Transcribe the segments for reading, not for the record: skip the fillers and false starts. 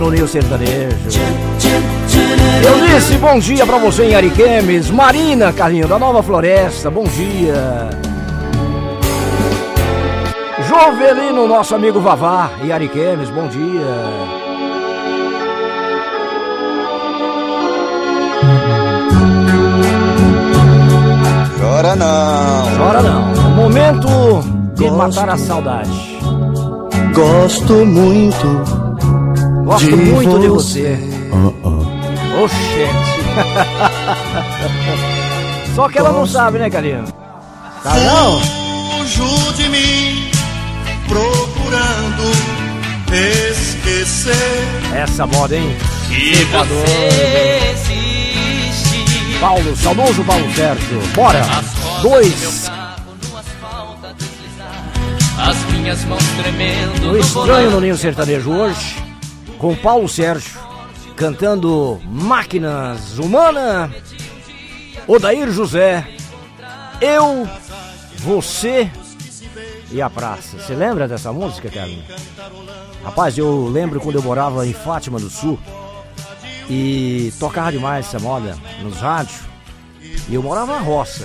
No Ninho Sertanejo. Eu disse bom dia pra você em Ariquemes. Marina, Carlinho, da Nova Floresta, bom dia. Jovelino, nosso amigo Vavá, em Ariquemes, bom dia. Chora não. Chora não. É momento de matar a saudade. Gosto muito de você. Oxente. Só que ela não sabe, né, Carlinho? Tá não? Fujo de mim, procurando esquecer. Essa moda, hein? Que você existe. Paulo, saudoso Paulo Sérgio. Bora! 2. As minhas mãos tremendo. O Estranho no Ninho Sertanejo hoje, com Paulo Sérgio, cantando Máquinas Humanas, Odair José, Eu, Você e a Praça. Você lembra dessa música, Carlinhos? Rapaz, eu lembro quando eu morava em Fátima do Sul e tocava demais essa moda nos rádios. E eu morava na roça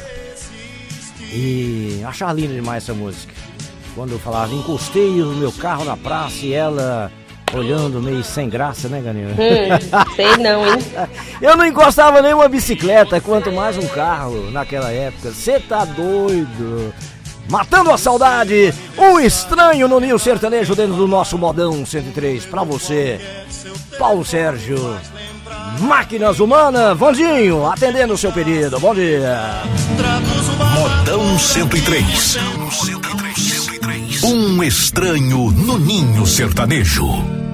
e achava linda demais essa música. Quando eu falava, encostei o meu carro na praça e ela olhando meio sem graça, né, Ganinho? Sei não, hein? Eu não encostava nem uma bicicleta, quanto mais um carro naquela época. Você tá doido? Matando a saudade, um estranho no Ninho Sertanejo dentro do nosso modão 103. Pra você, Paulo Sérgio, Máquinas Humanas, Vandinho, atendendo o seu pedido. Bom dia. Modão 103. Um estranho no Ninho Sertanejo.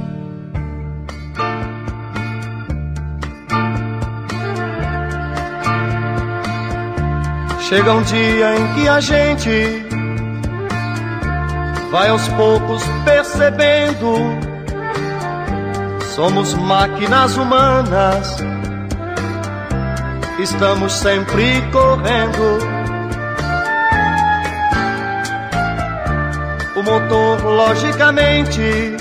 Chega um dia em que a gente vai aos poucos percebendo, somos máquinas humanas, estamos sempre correndo. O motor, logicamente,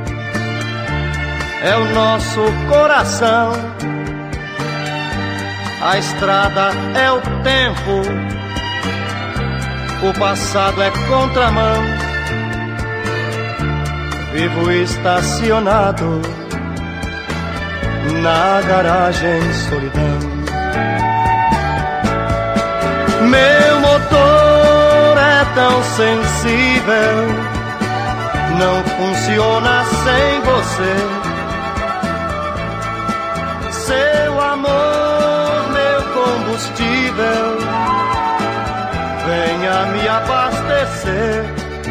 é o nosso coração. A estrada é o tempo, o passado é contramão. Vivo estacionado na garagem solidão. Meu motor é tão sensível, não funciona sem você. Seu amor, meu combustível, venha me abastecer.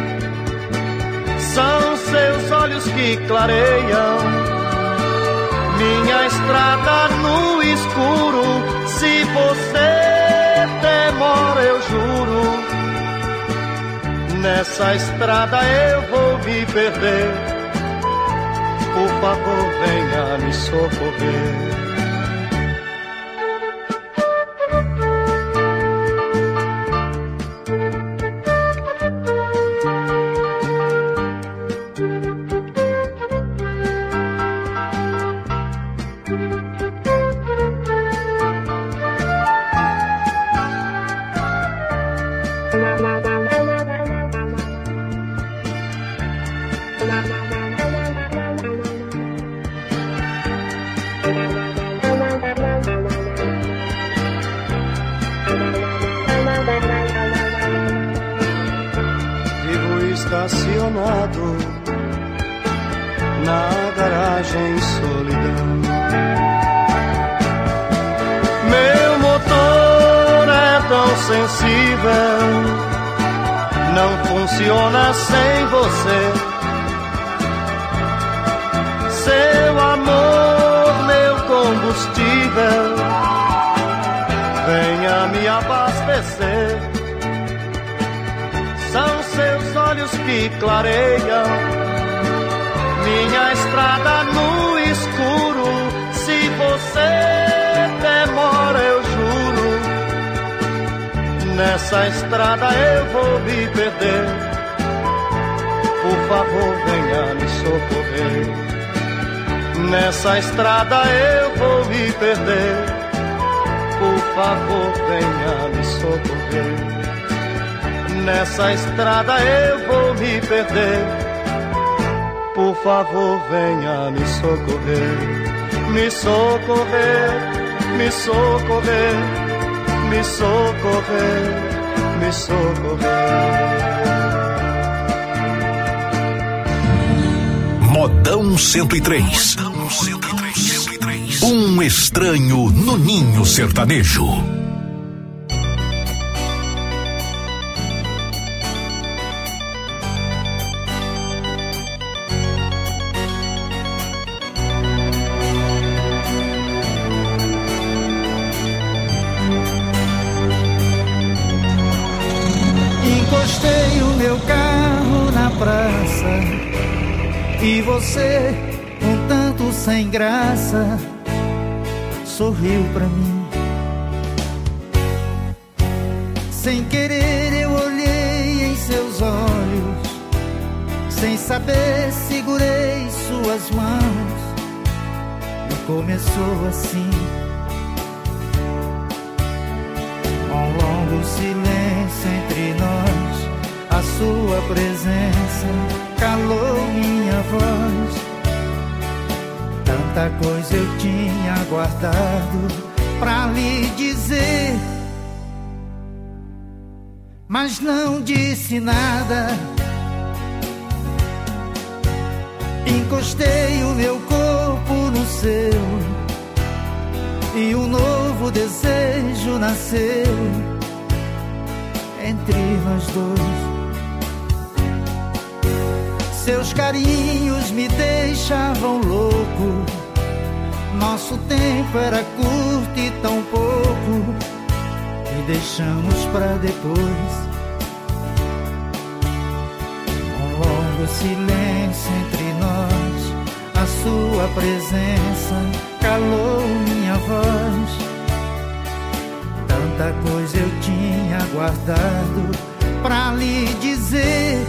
São seus olhos que clareiam minha estrada no escuro. Se você demora, eu juro, nessa estrada eu vou me perder. Por favor, venha me socorrer. Estacionado na garagem solidão. Meu motor é tão sensível, não funciona sem você. Seu amor, meu combustível, venha me abastecer. São seus olhos que clareiam minha estrada no escuro. Se você demora, eu juro, nessa estrada eu vou me perder. Por favor, venha me socorrer. Nessa estrada eu vou me perder. Por favor, venha me socorrer. Nessa estrada eu vou me perder. Por favor, venha me socorrer. Me socorrer, me socorrer, me socorrer, me socorrer. Modão 103. Um estranho no ninho sertanejo. Encostei o meu carro na praça e você, um tanto sem graça, sorriu pra mim. Sem querer eu olhei em seus olhos, sem saber segurei suas mãos e começou assim. Um longo silêncio entre nós, a sua presença calou minha voz. Tanta coisa eu tinha guardado pra lhe dizer, mas não disse nada. Encostei o meu corpo no seu e um novo desejo nasceu entre nós dois. Seus carinhos me deixavam louco. Nosso tempo era curto e tão pouco, e deixamos pra depois. Um longo silêncio entre nós, a sua presença calou minha voz. Tanta coisa eu tinha guardado pra lhe dizer,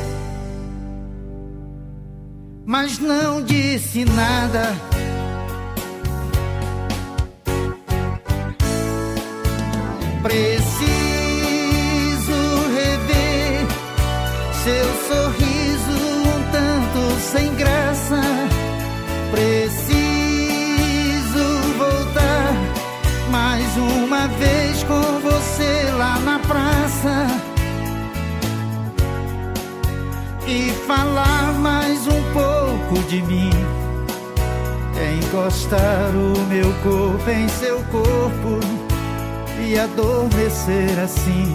mas não disse nada. Preciso rever seu sorriso um tanto sem graça. Preciso voltar mais uma vez com você lá na praça e falar mais um pouco de mim. Encostar o meu corpo em seu corpo e adormecer assim.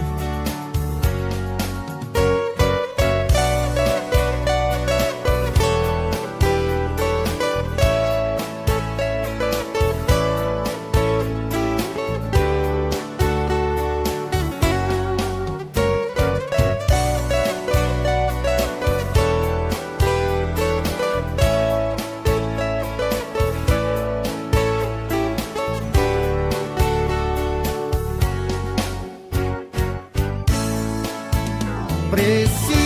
Preciso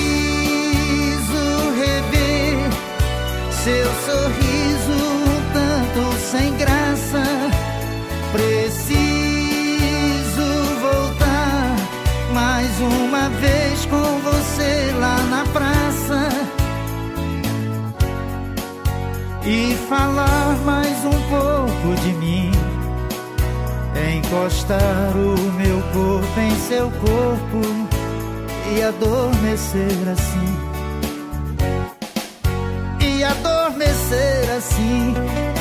rever seu sorriso um tanto sem graça. Preciso voltar mais uma vez com você lá na praça e falar mais um pouco de mim. Encostar o meu corpo em seu corpo e adormecer assim, e adormecer assim.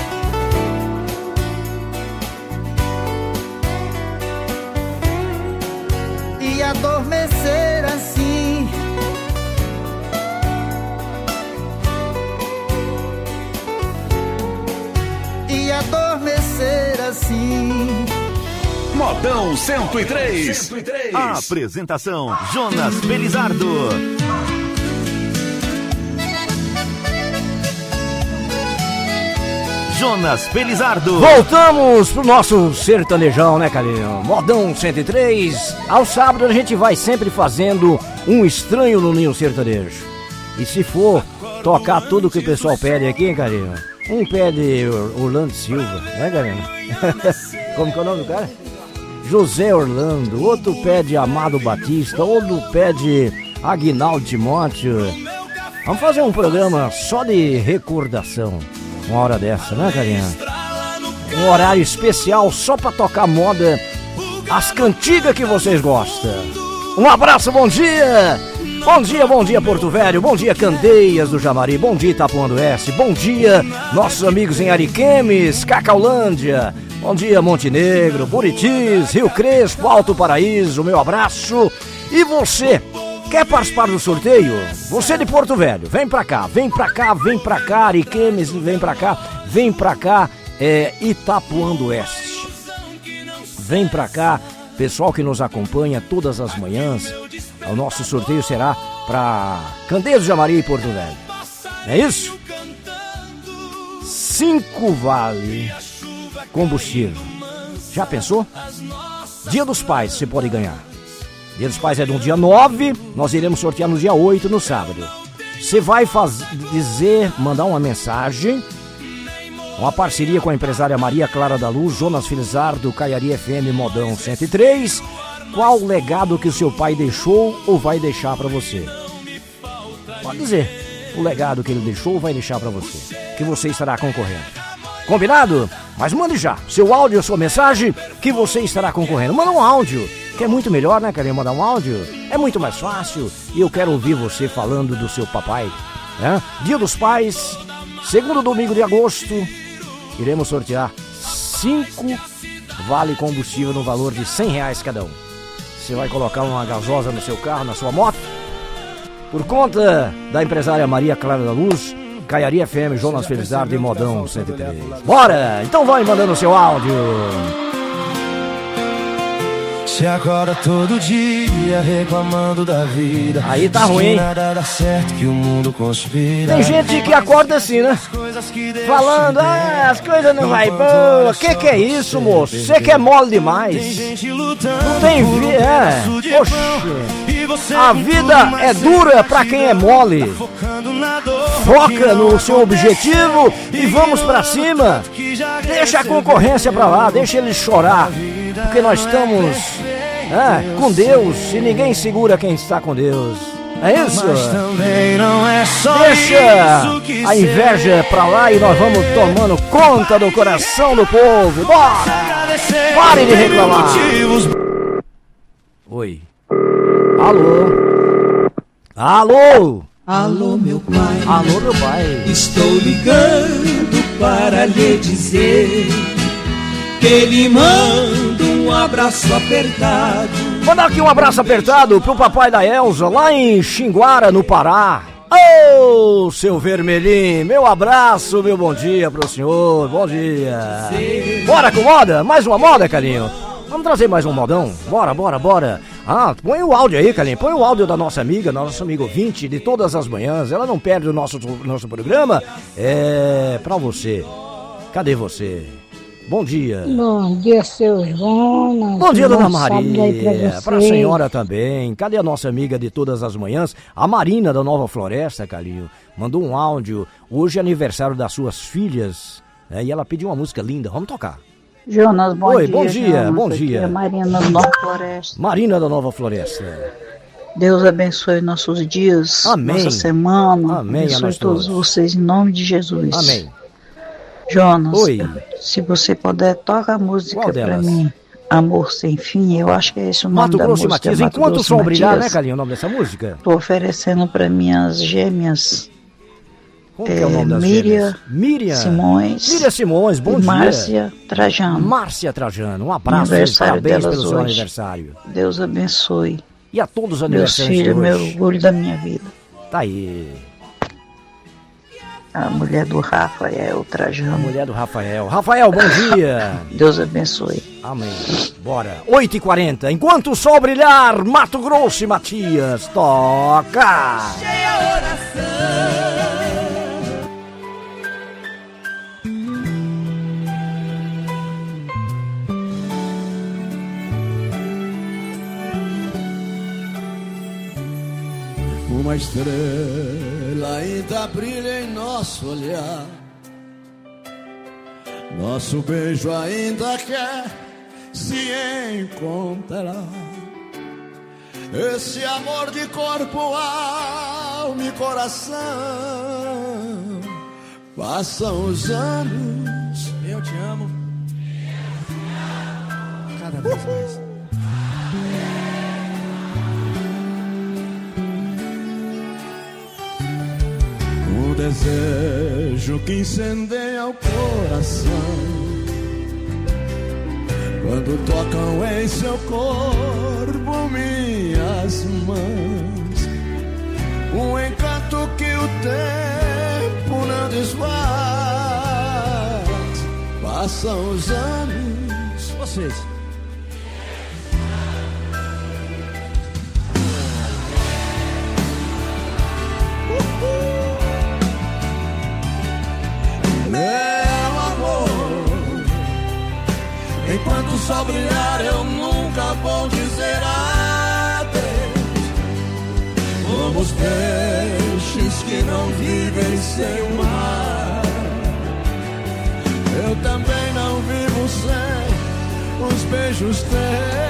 E adormecer assim. E adormecer assim. Modão 103. Apresentação: Jonas Belizardo. Jonas Belizardo. Voltamos pro nosso sertanejão, né, carinho? Modão 103. Ao sábado a gente vai sempre fazendo um estranho no ninho sertanejo. E se for tocar tudo que o pessoal pede aqui, hein, carinho? Um pede Orlando Silva, né, galera? Como que é o nome do cara? José Orlando. Outro pede Amado Batista. Outro pede Aguinaldo Timóteo. Vamos fazer um programa só de recordação. Uma hora dessa, né, carinha? Um horário especial só pra tocar moda, as cantigas que vocês gostam. Um abraço, bom dia! Bom dia Porto Velho, bom dia Candeias do Jamari, bom dia Itapuã do Oeste, bom dia nossos amigos em Ariquemes, Cacaulândia, bom dia Montenegro, Buritis, Rio Crespo, Alto Paraíso, meu abraço. E você, quer participar do sorteio? Você de Porto Velho, vem pra cá, Ariquemes, vem pra cá, Itapuã do Oeste. Vem pra cá, pessoal que nos acompanha todas as manhãs. O nosso sorteio será para Candeias do Jamari e Porto Velho. É isso? 5 vale combustível. Já pensou? Dia dos Pais você pode ganhar. Dia dos Pais é no dia 9, nós iremos sortear no dia 8, no sábado. Você vai mandar uma mensagem, uma parceria com a empresária Maria Clara da Luz, Jonas Felizardo, Caiari FM Modão 103. Qual o legado que o seu pai deixou ou vai deixar pra você? Pode dizer o legado que ele deixou ou vai deixar pra você, que você estará concorrendo. Combinado? Mas mande já seu áudio, sua mensagem, que você estará concorrendo. Manda um áudio, que é muito melhor, né? Querer mandar um áudio? É muito mais fácil. E eu quero ouvir você falando do seu papai, né? Dia dos Pais, segundo domingo de agosto, iremos sortear 5 vale combustível no valor de R$100 cada um. Você vai colocar uma gasosa no seu carro, na sua moto, por conta da empresária Maria Clara da Luz, Caiari FM, Jonas Felizardo e Modão 103. Bora! Então vai mandando o seu áudio. Se acorda todo dia reclamando da vida. Aí tá ruim. Nada dá certo, que o mundo conspira. Tem gente que acorda assim, né? Falando, as coisas não vai boa. Que é isso, moço? Você que é mole demais. Não tem vida, Oxe. A vida é dura pra quem é mole. Foca no seu objetivo e vamos pra cima. Deixa a concorrência pra lá, deixa eles chorar. Porque nós estamos com Deus e ninguém segura quem está com Deus. É isso? Deixa a inveja pra lá e nós vamos tomando conta do coração do povo. Bora! Pare de reclamar. Oi. Alô? Alô, meu pai. Alô, meu pai. Estou ligando para lhe dizer que ele manda um abraço apertado. Mandar aqui um abraço apertado pro papai da Elza, lá em Xinguara, no Pará. Ô, seu vermelhinho, meu abraço, meu bom dia pro senhor, bom dia. Bora com moda? Mais uma moda, carinho? Vamos trazer mais um modão? Bora. Põe o áudio aí, Calinho. Põe o áudio da nossa amiga ouvinte de todas as manhãs. Ela não perde o nosso programa. É pra você. Cadê você? Bom dia. Bom dia, seu Jonas. Bom dia, dona Maria. Pra senhora também. Cadê a nossa amiga de todas as manhãs? A Marina da Nova Floresta, Calinho. Mandou um áudio. Hoje é aniversário das suas filhas. E ela pediu uma música linda. Vamos tocar. Jonas, bom dia. Bom dia, Jonas. bom dia. É Marina da Nova Floresta. Marina da Nova Floresta. Deus abençoe nossos dias, amém. Nossa semana. Amém. Abençoe todos vocês em nome de Jesus. Amém. Jonas, oi. Se você puder, toca a música pra mim. Amor Sem Fim, eu acho que é esse o nome Mato da Grosso música. Matias. Enquanto o sol brilhar, né, Calinho, o nome dessa música? Tô oferecendo pra minhas gêmeas. Como que é o nome das Miriam Simões. Miriam Simões, bom dia. Márcia Trajano. Um abraço e parabéns pelo seu aniversário. Deus abençoe. E a todos os aniversários. Meus filhos, meu orgulho da minha vida. Tá aí. A mulher do Rafael Trajano. A mulher do Rafael. Rafael, bom dia. Deus abençoe. Amém. Bora. 8h40. Enquanto o sol brilhar, Mato Grosso e Matias. Toca. Cheia oração. Uma estrela ainda brilha em nosso olhar, Nosso beijo ainda quer se encontrar. Esse amor de corpo, alma e coração. Passam os anos. Eu te amo. Cada vez mais. O desejo que incendeia o coração quando tocam em seu corpo minhas mãos. Um encanto que o tempo não desfaz. Passam os anos. Vocês. Meu amor, enquanto o sol brilhar eu nunca vou dizer adeus. Como os peixes que não vivem sem o mar, eu também não vivo sem os beijos teus.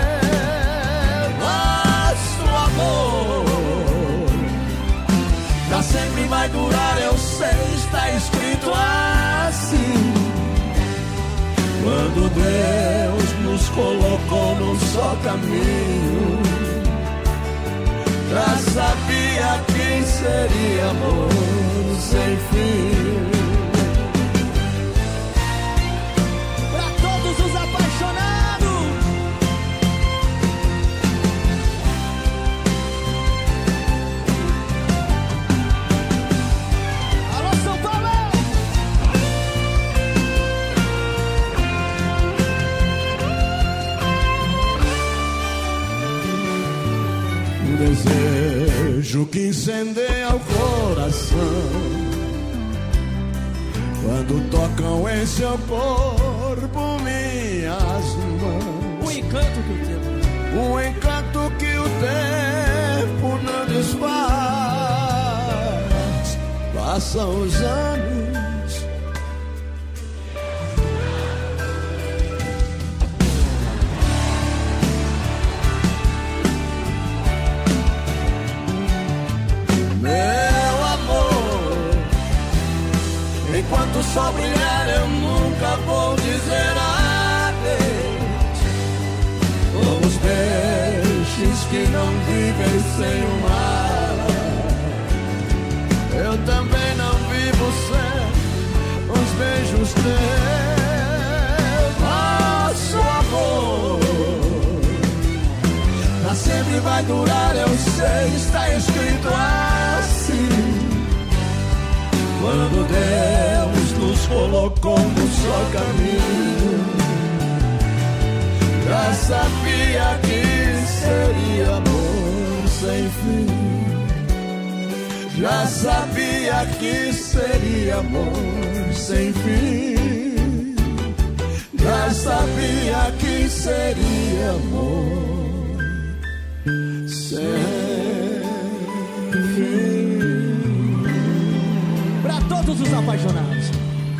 Nosso amor pra sempre vai durar, eu sei, está escrito assim. Quando Deus nos colocou num só caminho, já sabia que seria amor sem fim. Pra todos os apaixonados. Alô, São Paulo! Um desejo que incendeia o coração quando tocam em seu corpo minhas mãos. O encanto que o tempo. Um encanto que o tempo não desfaz. Passam os anos. Meu amor, enquanto o sol brilhar eu nunca vou dizer adeus. Como os peixes que não vivem sem o mar, eu também não vivo sem os beijos teus. Nosso amor pra sempre vai durar, eu sei, está escrito assim. Quando Deus nos colocou no só caminho, já sabia que seria amor sem fim. Já sabia que seria amor sem fim. Já sabia que seria amor sem fim. Pra todos os apaixonados.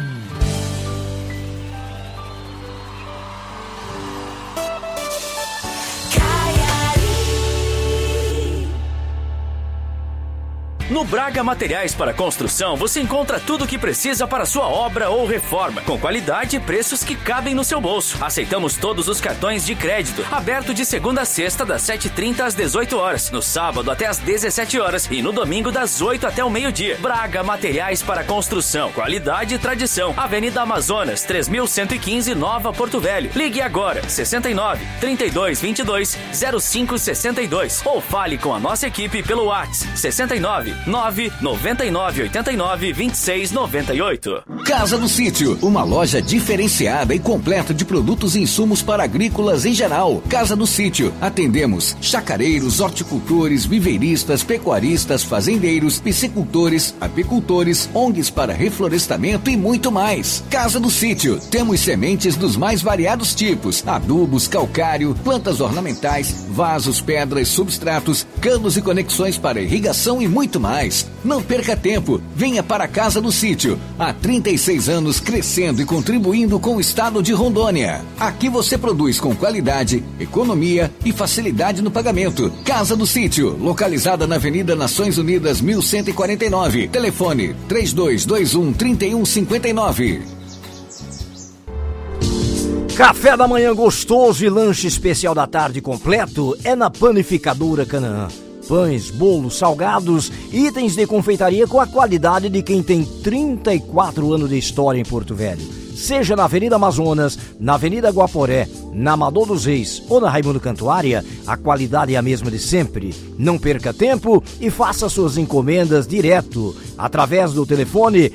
No Braga Materiais para Construção, você encontra tudo o que precisa para sua obra ou reforma, com qualidade e preços que cabem no seu bolso. Aceitamos todos os cartões de crédito, aberto de segunda a sexta, das 7h30 às 18 horas, no sábado até às 17 horas e no domingo das 8 até o meio-dia. Braga Materiais para Construção, qualidade e tradição. Avenida Amazonas, 3115, Nova Porto Velho. Ligue agora, 69 32 22 05 62 ou fale com a nossa equipe pelo WhatsApp, 69 999 89 26 98. Casa do Sítio, uma loja diferenciada e completa de produtos e insumos para agrícolas em geral. Casa do Sítio, atendemos chacareiros, horticultores, viveiristas, pecuaristas, fazendeiros, piscicultores, apicultores, ONGs para reflorestamento e muito mais. Casa do Sítio, temos sementes dos mais variados tipos, adubos, calcário, plantas ornamentais, vasos, pedras, substratos, canos e conexões para irrigação e muito mais. mais. Não perca tempo, venha para a Casa do Sítio. Há 36 anos crescendo e contribuindo com o estado de Rondônia. Aqui você produz com qualidade, economia e facilidade no pagamento. Casa do Sítio, localizada na Avenida Nações Unidas 1149. Telefone 3221-3159. Café da manhã gostoso e lanche especial da tarde completo é na Panificadora Canaã. Pães, bolos, salgados, itens de confeitaria com a qualidade de quem tem 34 anos de história em Porto Velho. Seja na Avenida Amazonas, na Avenida Guaporé, na Amador dos Reis ou na Raimundo Cantuária, a qualidade é a mesma de sempre. Não perca tempo e faça suas encomendas direto através do telefone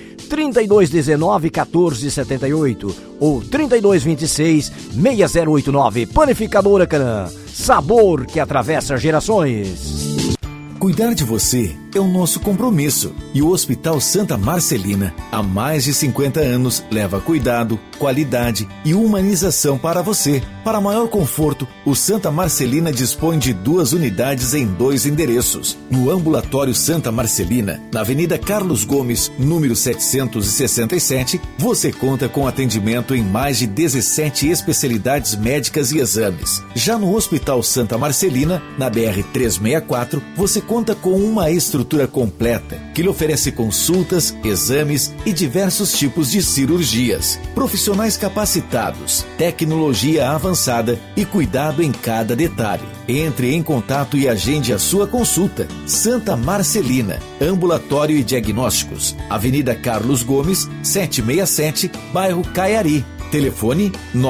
3219-1478 ou 3226-6089. Panificadora Canaã. Sabor que atravessa gerações. Cuidar de você é o nosso compromisso e o Hospital Santa Marcelina, há mais de 50 anos, leva cuidado, qualidade e humanização para você. Para maior conforto, o Santa Marcelina dispõe de 2 unidades em 2 endereços. No Ambulatório Santa Marcelina, na Avenida Carlos Gomes, número 767, você conta com atendimento em mais de 17 especialidades médicas e exames. Já no Hospital Santa Marcelina, na BR-364, você conta com uma estrutura completa que lhe oferece consultas, exames e diversos tipos de cirurgias. Profissionais capacitados, tecnologia avançada e cuidado em cada detalhe. Entre em contato e agende a sua consulta. Santa Marcelina, Ambulatório e Diagnósticos, Avenida Carlos Gomes, 767, bairro Caiari. Telefone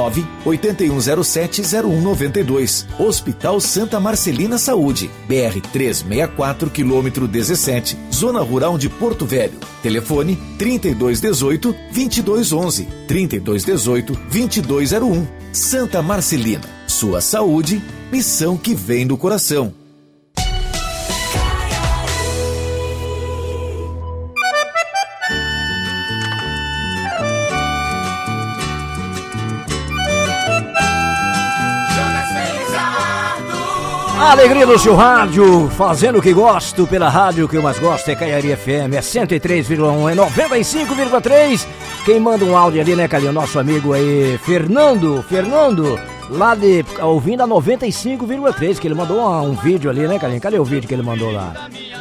98107-0192. Hospital Santa Marcelina Saúde, BR-364, quilômetro 17, Zona Rural de Porto Velho. Telefone 3218-2211, 3218-2201. Santa Marcelina, sua saúde, missão que vem do coração. A alegria do seu rádio, fazendo o que gosto, pela rádio que eu mais gosto é Caiari FM, é 103,1, é 95,3. Quem manda um áudio ali, né, Calinho? Nosso amigo aí, Fernando, lá de, ouvindo a 95,3, que ele mandou um vídeo ali, né, Calinho? Cadê o vídeo que ele mandou lá?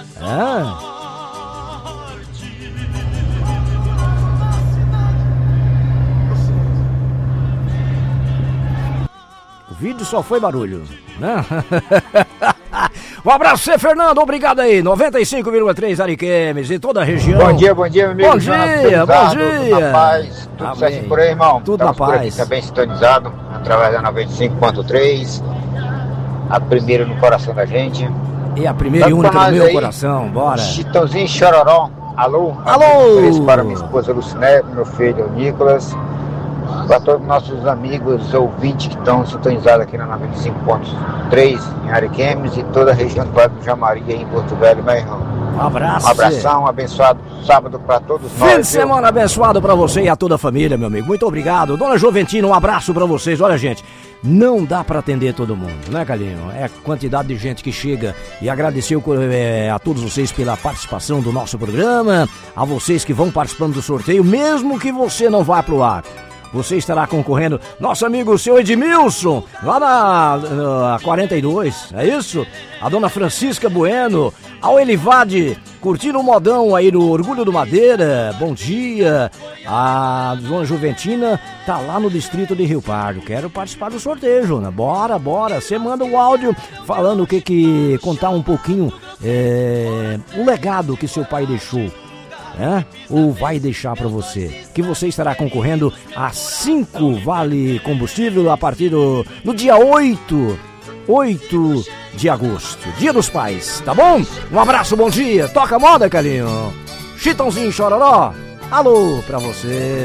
O vídeo só foi barulho, né? Um abraço pra você, Fernando, obrigado aí, 95,3 Ariquemes e toda a região. Bom dia, meu amigo. Bom dia. Tudo na paz, tudo certinho por aí, irmão. Tudo na paz. Por aqui também sintonizado, através da 95.3, a primeira no coração da gente. E a primeira e única no meu aí, coração, bora. Chitãozinho Chororó, alô? Alô! Para minha esposa Lucinete, meu filho Nicolas, para todos os nossos amigos ouvintes que estão sintonizados aqui na 95.3 em Ariquemes e toda a região do Vale do Jamaria em Porto Velho, meu irmão. Um abraço. Um abração, um abençoado sábado para todos nós. Fim de semana abençoado para você e a toda a família, meu amigo. Muito obrigado. Dona Joventina, um abraço para vocês. Olha, gente, não dá para atender todo mundo, né, Calinho? É a quantidade de gente que chega, e agradecer a todos vocês pela participação do nosso programa, a vocês que vão participando do sorteio, mesmo que você não vá pro ar. Você estará concorrendo, nosso amigo, o seu Edmilson, lá na 42, é isso? A dona Francisca Bueno, ao Elivade, curtindo o modão aí no Orgulho do Madeira, bom dia. A dona Juventina tá lá no distrito de Rio Pardo, quero participar do sorteio, Jona, bora, você manda um áudio falando contar um pouquinho o legado que seu pai deixou. Ou vai deixar para você, que você estará concorrendo a 5 vale combustível a partir do dia 8 de agosto, Dia dos Pais, tá bom? Um abraço, bom dia, toca a moda, Calinho. Chitãozinho Chororó, alô pra você.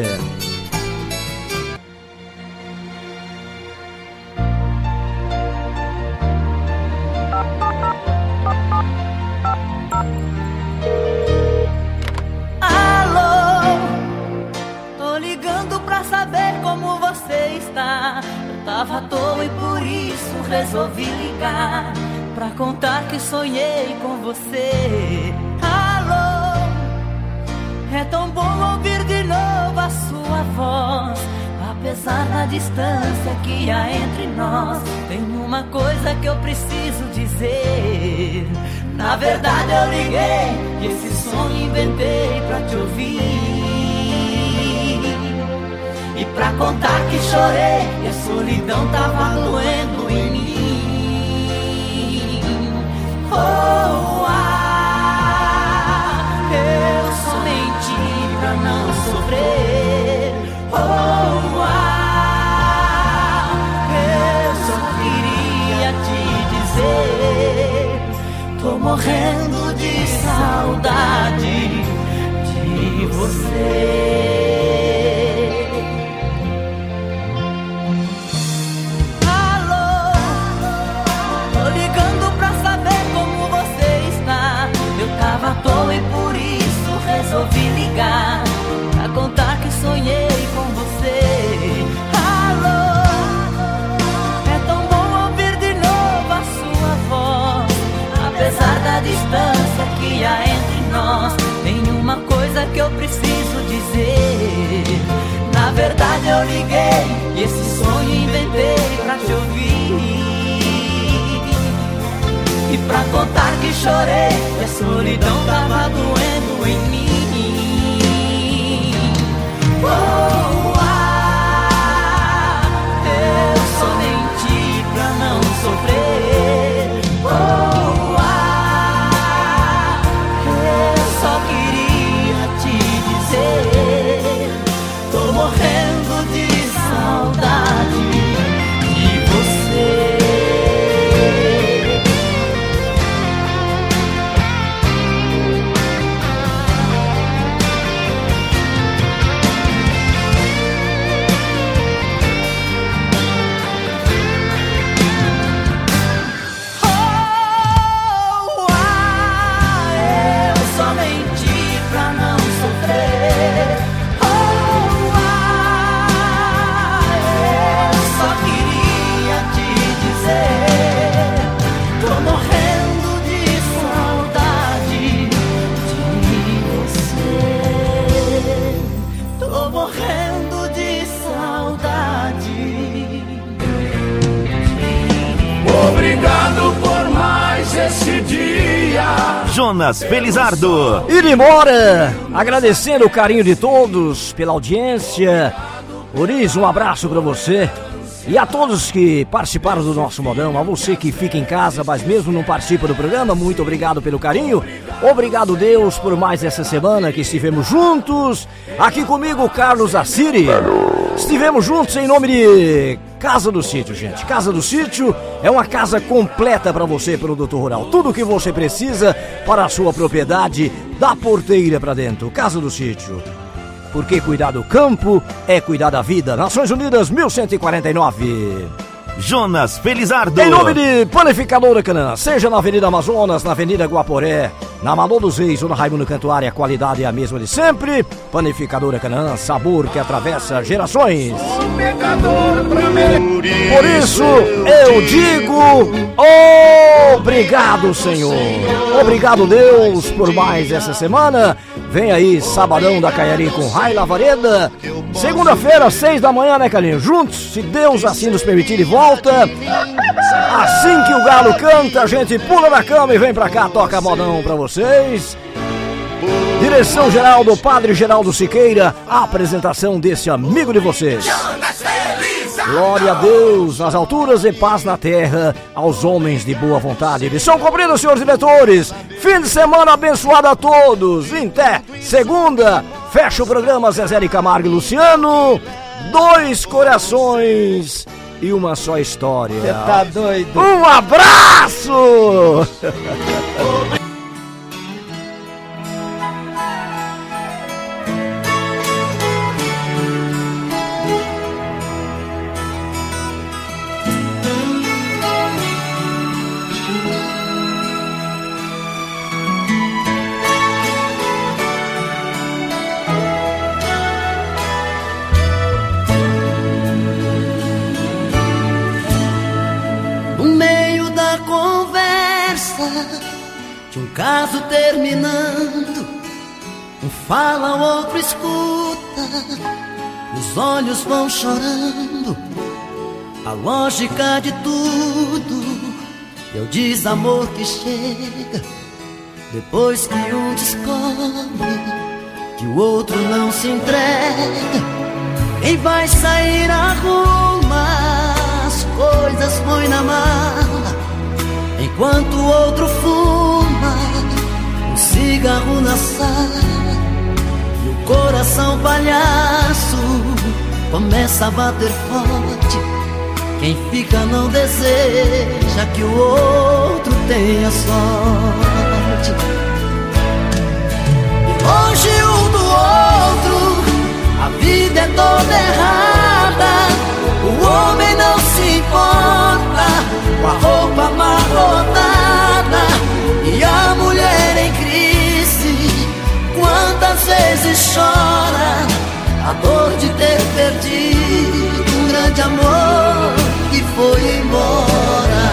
Tava à toa e por isso resolvi ligar pra contar que sonhei com você. Alô, É tão bom ouvir de novo a sua voz. Apesar da distância que há entre nós, tem uma coisa que eu preciso dizer. Na verdade eu liguei e esse sonho inventei pra te ouvir, e pra contar que chorei e a solidão tava doendo em mim. Oh, eu só menti pra não sofrer. Oh, eu só queria te dizer, tô morrendo de saudade de você. Alô, tô ligando pra saber como você está. Eu tava à toa e por isso resolvi ligar, pra contar que sonhei com você. Alô, é tão bom ouvir de novo a sua voz. Apesar da distância que há entre nós, tem uma coisa que eu preciso dizer. Na verdade eu liguei e esse sonho inventei pra te ouvir, e pra contar que chorei e a solidão tava doendo em mim. Oh, eu só menti pra não sofrer. Oh, eu só queria te dizer, tô morrendo de saudade de você. Obrigado por mais esse dia. Jonas Felizardo. Ir embora, agradecendo o carinho de todos pela audiência. Uriz, um abraço pra você. E a todos que participaram do nosso modão, a você que fica em casa, mas mesmo não participa do programa, muito obrigado pelo carinho. Obrigado, Deus, por mais essa semana que estivemos juntos. Aqui comigo, Carlos Assiri. Estivemos juntos em nome de Casa do Sítio, gente. Casa do Sítio é uma casa completa para você, produtor rural. Tudo o que você precisa para a sua propriedade, da porteira para dentro. Casa do Sítio. Porque cuidar do campo é cuidar da vida. Nações Unidas, 1149. Jonas Felizardo. Em nome de Panificadora Canaã, seja na Avenida Amazonas, na Avenida Guaporé, na Malô dos Reis ou na Raimundo Cantuária, a qualidade é a mesma de sempre. Panificadora Canaã, sabor que atravessa gerações. Por isso eu digo obrigado, Senhor. Obrigado, Deus, por mais essa semana. Vem aí, sabadão da Caiarim com Rai Lavareda. Segunda-feira, 6 da manhã, né, Calinho? Juntos, se Deus assim nos permitir, e volta. Assim que o galo canta, a gente pula da cama e vem pra cá, toca modão pra vocês. Direção geral do Padre Geraldo Siqueira, a apresentação desse amigo de vocês. Glória a Deus nas alturas e paz na terra aos homens de boa vontade. Missão cumprida, senhores diretores. Fim de semana abençoado a todos. Até segunda. Fecha o programa Zezé de Camargo e Luciano. 2 corações e uma só história. Você tá doido? Um abraço! De um caso terminando, Um fala, o outro escuta, os olhos vão chorando. A lógica de tudo é o desamor que chega depois que um descobre que o outro não se entrega. Quem vai sair arruma as coisas, põe na mala, enquanto o outro fuma um cigarro na sala. E o coração palhaço começa a bater forte. Quem fica não deseja que o outro tenha sorte. E longe um do outro, a vida é toda errada. O homem não se importa com a roupa amarrotada. E a mulher em crise, quantas vezes chora a dor de ter perdido um grande amor que foi embora.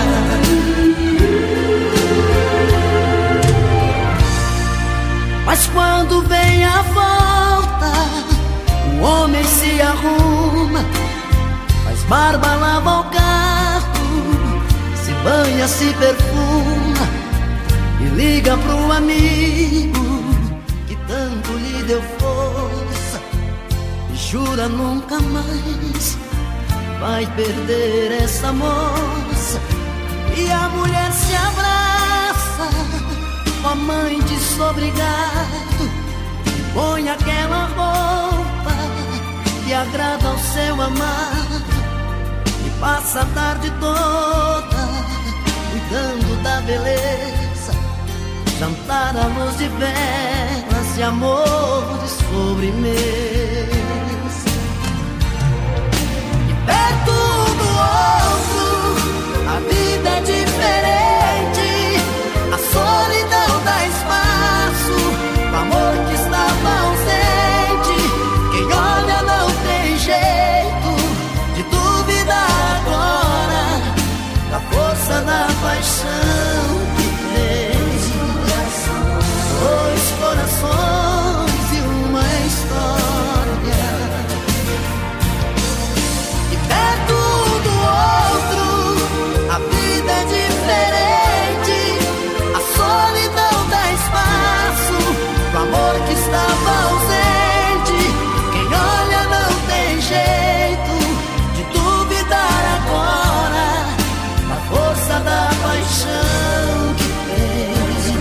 Mas quando vem a volta, o homem se arruma, faz barba, lava o carro, se banha, se perfuma e liga pro amigo que tanto lhe deu força e jura nunca mais vai perder essa moça. E a mulher se abraça com a mãe desobrigado e põe aquela roupa que agrada ao seu amado e passa a tarde toda cuidando da beleza, jantar à luz de velas e amores sobremesa. Perto do outro, a vida é diferente. A solidão dá espaço pro amor que estava ausente. Quem olha não tem jeito de duvidar agora da força da paixão que tem. Dois corações e uma história. Perto do outro, a vida é diferente. A solidão dá espaço pro amor que estava ausente. Quem olha não tem jeito de duvidar agora da força da paixão que tem.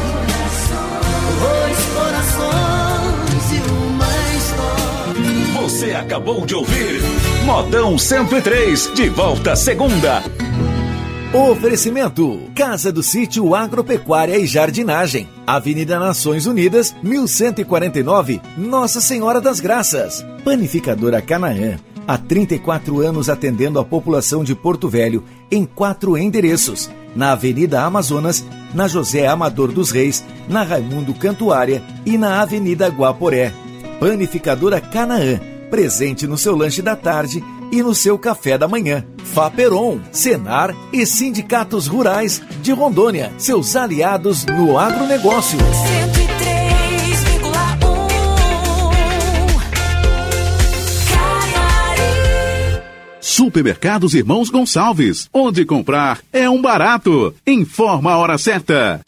Dois corações e uma história. Você acabou de ouvir Modão 103, de volta segunda. Oferecimento: Casa do Sítio Agropecuária e Jardinagem, Avenida Nações Unidas, 1149, Nossa Senhora das Graças. Panificadora Canaã, há 34 anos atendendo a população de Porto Velho em 4 endereços: na Avenida Amazonas, na José Amador dos Reis, na Raimundo Cantuária e na Avenida Guaporé. Panificadora Canaã, presente no seu lanche da tarde e no seu café da manhã. Faperon, Senar e Sindicatos Rurais de Rondônia, seus aliados no agronegócio. 103,1 Supermercados Irmãos Gonçalves, onde comprar é um barato. Informa a hora certa.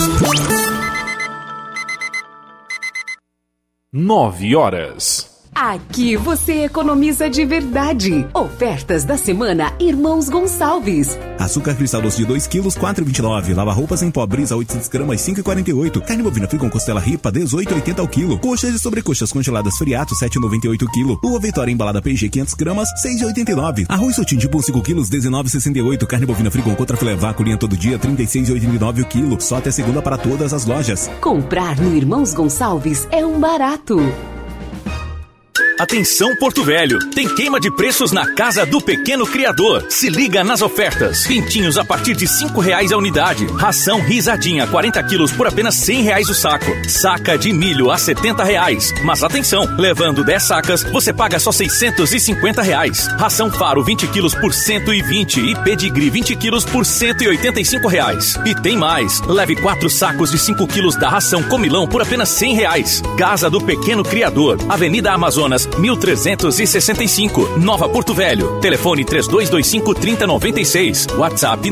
9h. Aqui você economiza de verdade. Ofertas da semana Irmãos Gonçalves. Açúcar cristal doce de 2 kg, 4,29. Lava roupas em pó Brisa 800 gramas, 5,48. Carne bovina free com costela ripa, 18,80 ao quilo. Coxas e sobrecoxas congeladas Friato, 7,98 kg. Uva Vitória embalada PG 500 gramas, 6,89. Arroz Sotim de pão 5 kg, 19,68. Carne bovina free com contrafilé vácuo linha todo dia, 36,89 o quilo. Só até segunda para todas as lojas. Comprar no Irmãos Gonçalves é um barato. Atenção Porto Velho, tem queima de preços na Casa do Pequeno Criador. Se liga nas ofertas. Pintinhos a partir de R$5 a unidade. Ração risadinha 40 quilos por apenas R$100 o saco. Saca de milho a R$70. Mas atenção, levando 10 sacas, você paga só R$650. Ração Faro 20 quilos por R$120 e Pedigree 20 quilos por R$185. E tem mais, leve 4 sacos de 5 quilos da ração Comilão por apenas R$100. Casa do Pequeno Criador, Avenida Amazonas 1365, Nova Porto Velho. Telefone 3225-3096. WhatsApp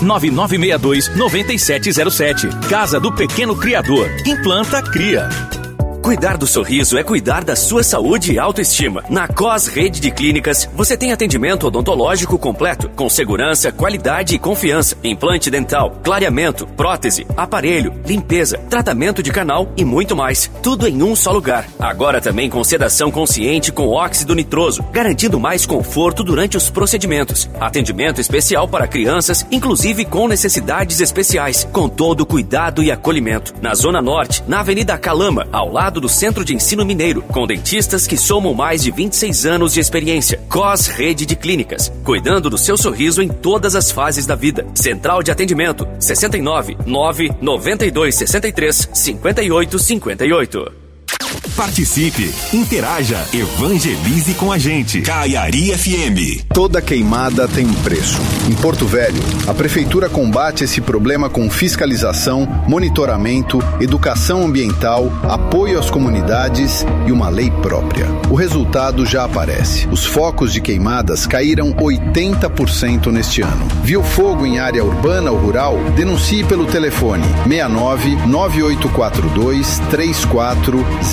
99962-9707. Casa do Pequeno Criador. Implanta, cria. Cuidar do sorriso é cuidar da sua saúde e autoestima. Na COS Rede de Clínicas, você tem atendimento odontológico completo, com segurança, qualidade e confiança. Implante dental, clareamento, prótese, aparelho, limpeza, tratamento de canal e muito mais. Tudo em um só lugar. Agora também com sedação consciente com óxido nitroso, garantindo mais conforto durante os procedimentos. Atendimento especial para crianças, inclusive com necessidades especiais, com todo o cuidado e acolhimento. Na Zona Norte, na Avenida Calama, ao lado do Centro de Ensino Mineiro, com dentistas que somam mais de 26 anos de experiência. COS Rede de Clínicas, cuidando do seu sorriso em todas as fases da vida. Central de atendimento 69 992 63 58 58. Participe, interaja, evangelize com a gente. Caiari FM. Toda queimada tem um preço. Em Porto Velho, a Prefeitura combate esse problema com fiscalização, monitoramento, educação ambiental, apoio às comunidades e uma lei própria. O resultado já aparece. Os focos de queimadas caíram 80% neste ano. Viu fogo em área urbana ou rural? Denuncie pelo telefone 69 9842 3402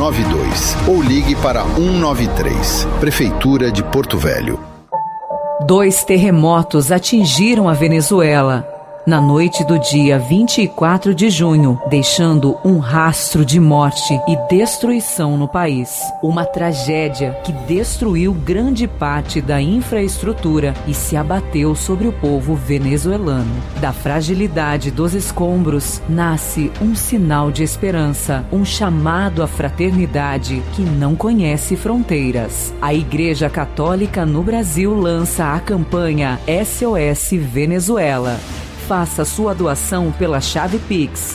ou ligue para 193. Prefeitura de Porto Velho. 2 terremotos atingiram a Venezuela na noite do dia 24 de junho, deixando um rastro de morte e destruição no país. Uma tragédia que destruiu grande parte da infraestrutura e se abateu sobre o povo venezuelano. Da fragilidade dos escombros nasce um sinal de esperança, um chamado à fraternidade que não conhece fronteiras. A Igreja Católica no Brasil lança a campanha SOS Venezuela. Faça sua doação pela chave Pix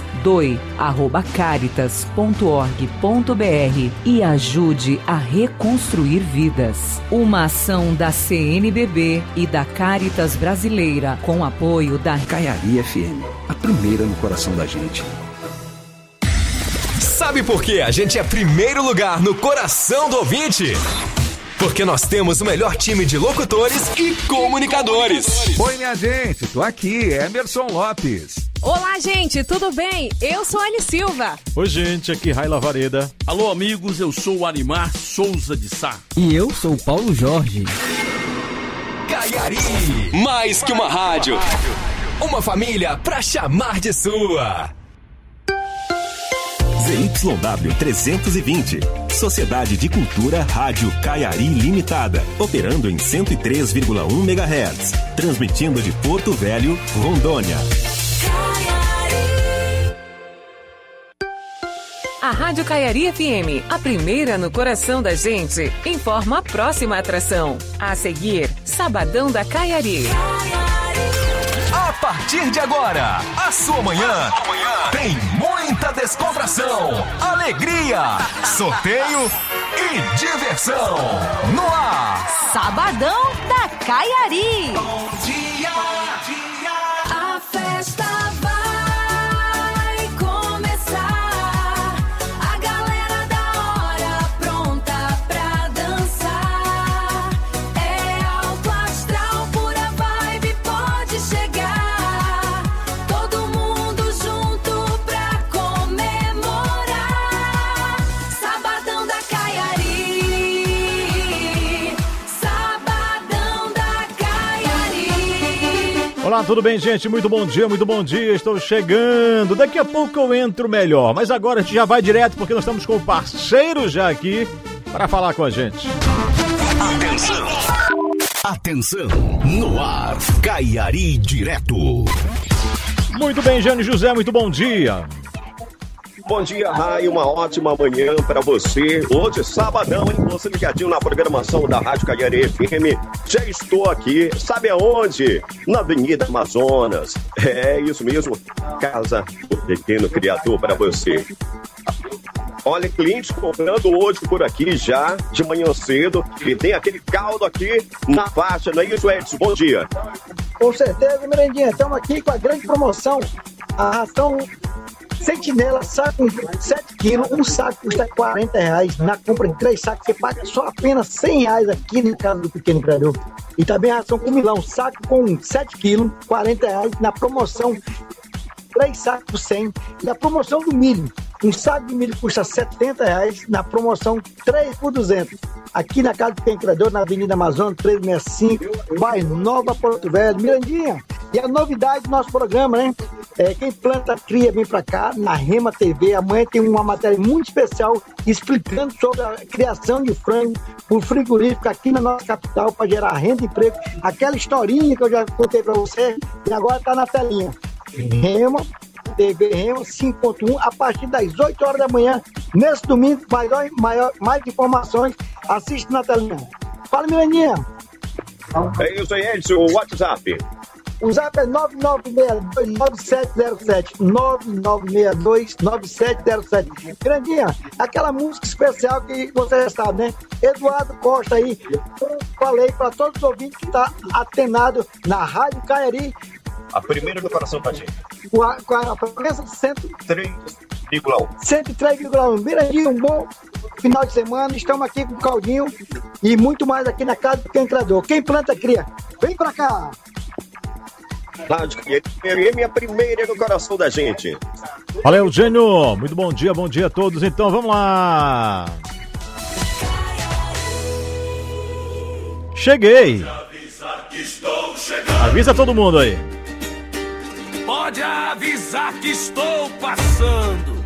doe@caritas.org.br e ajude a reconstruir vidas. Uma ação da CNBB e da Caritas Brasileira com apoio da Caiari FM, a primeira no coração da gente. Sabe por que a gente é primeiro lugar no coração do ouvinte? Porque nós temos o melhor time de locutores e comunicadores. Oi, minha gente, tô aqui, Emerson Lopes. Olá, gente, tudo bem? Eu sou a Anny Silva. Oi, gente, aqui Raila Vareda. Alô, amigos, eu sou o Animar Souza de Sá. E eu sou o Paulo Jorge. Caiari, mais que uma rádio, uma família pra chamar de sua. ZYW 320, Sociedade de Cultura Rádio Caiari Limitada, operando em 103,1 MHz, transmitindo de Porto Velho, Rondônia. A Rádio Caiari FM, a primeira no coração da gente, informa a próxima atração. A seguir, Sabadão da Caiari. A partir de agora, a sua manhã tem muita descontração, alegria, sorteio e diversão. No ar, Sabadão da Caiari. Bom dia, a festa vai começar. A galera da hora pronta pra dançar. É alto astral, pura vibe, pode chegar. Todo mundo junto pra comemorar. Sabadão da Caiari. Sabadão da Caiari. Olá, tudo bem, gente? Muito bom dia, estou chegando. Daqui a pouco eu entro melhor, mas agora a gente já vai direto porque nós estamos com o parceiro já aqui para falar com a gente. Atenção! Atenção! No ar, Caiari Direto. Muito bem, Jane José, muito bom dia. Bom dia, Rai, uma ótima manhã para você. Hoje, sabadão, hein? Você ligadinho na programação da Rádio Caiari FM. Já estou aqui, sabe aonde? Na Avenida Amazonas. É isso mesmo, Casa do Pequeno Criador para você. Olha, clientes comprando hoje por aqui já, de manhã cedo, e tem aquele caldo aqui na faixa, não é isso, Edson? Bom dia. Com certeza, Mirandinha, estamos aqui com a grande promoção, a ração Sentinela, saco com 7 quilos, um saco custa R$40, na compra de 3 sacos você paga só apenas R$100 aqui na Casa do Pequeno Criador. E também a ração com milão, saco com 7 quilos, R$40, na promoção 3 sacos por 100, e a promoção do milho, um saco de milho custa R$70, na promoção 3 por 200. Aqui na Casa do Pequeno Criador, na Avenida Amazonas, 365, bairro Nova Porto Velho. Mirandinha, e a novidade do nosso programa, né? Quem planta cria vem pra cá, na Rema TV. Amanhã tem uma matéria muito especial explicando sobre a criação de frango por frigorífico aqui na nossa capital para gerar renda e emprego. Aquela historinha que eu já contei pra você e agora tá na telinha. Rema TV Rema 5.1 a partir das 8 horas da manhã, nesse domingo. Mais informações, assiste na telinha. Fala, Mirandinha. É isso aí, Edson, o WhatsApp. O zap é 9962-9707. 9962-9707. Grandinha, aquela música especial que você já sabe, né? Eduardo Costa aí. Eu falei para todos os ouvintes que tá atenado na Rádio Caiari. A primeira do coração pra gente. Com a frequência de 103,1. 103,1. Mirandinha, um bom final de semana. Estamos aqui com o caldinho e muito mais aqui na Casa do Pequeno Criador. Quem planta, cria. Vem pra cá. Rádio FM, a primeira no coração da gente. Valeu, Gênio. Muito bom dia a todos. Então, vamos lá. Cheguei. Avisa todo mundo aí. Pode avisar que estou passando.